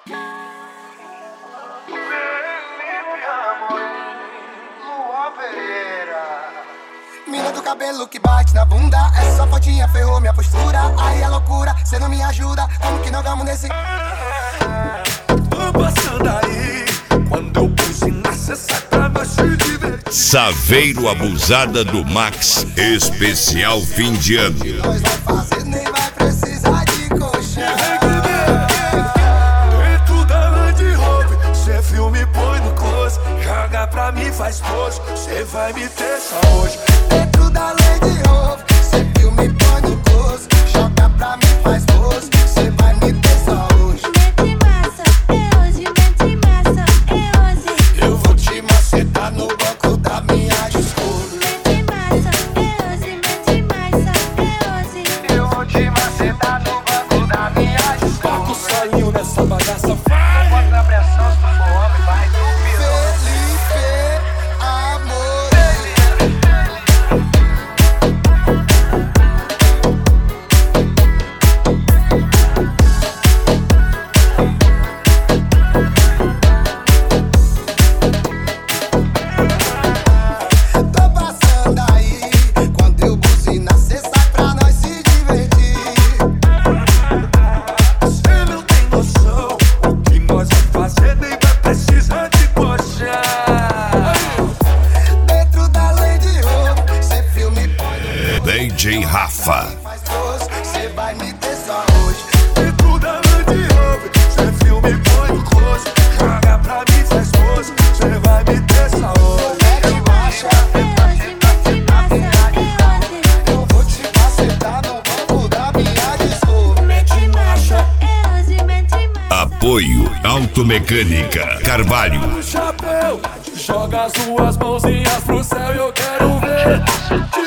Mina do cabelo que bate na bunda, essa fotinha ferrou minha postura. Aí é loucura, cê não me ajuda, como que não vamos nesse... Tô passando aí, quando eu buzinar cê sai pra nós se divertir. Saveiro Abusada do Max, especial fim de ano. Nós vai fazer, nem vai precisar de colchão. Dentro da Land Rover, cê filme põe no close. Joga pra mim, faz pose, cê vai me ter só hoje. Dentro da Land Rover, cê filme põe no close. Joga pra mim, faz pose, cê vai me ter só hoje. Mete massa, é hoje, mete massa, é hoje. Eu vou te macetar no banco da minha Discovery. Mete massa, é hoje, mete massa, é hoje. Eu vou te macetar no banco da minha Paga o Discovery. salinho nessa bagaça, vai. Bota na pressão, se tu for homem, vai dormir. Felipe, amor. Tô passando aí, quando eu buzinar, cê sai pra nós se divertir. Cê não tem noção, o que nós vamos fazer nem vai precisar de coxar. Dentro da Land Rover, cê filme põe no DJ Rafa. faz pose, cê vai me ter só hoje. Dentro da Land Rover, cê filme põe no close. Joga pra mim, faz pose, cê vai me ter só hoje. Mete marcha, É hoje, mete massa, é hoje. eu vou te macetar no banco da minha Discovery. Mete massa, é hoje, mete massa. Apoio Automecânica Carvalho. O chapéu, joga as suas mãozinhas pro céu e eu quero ver.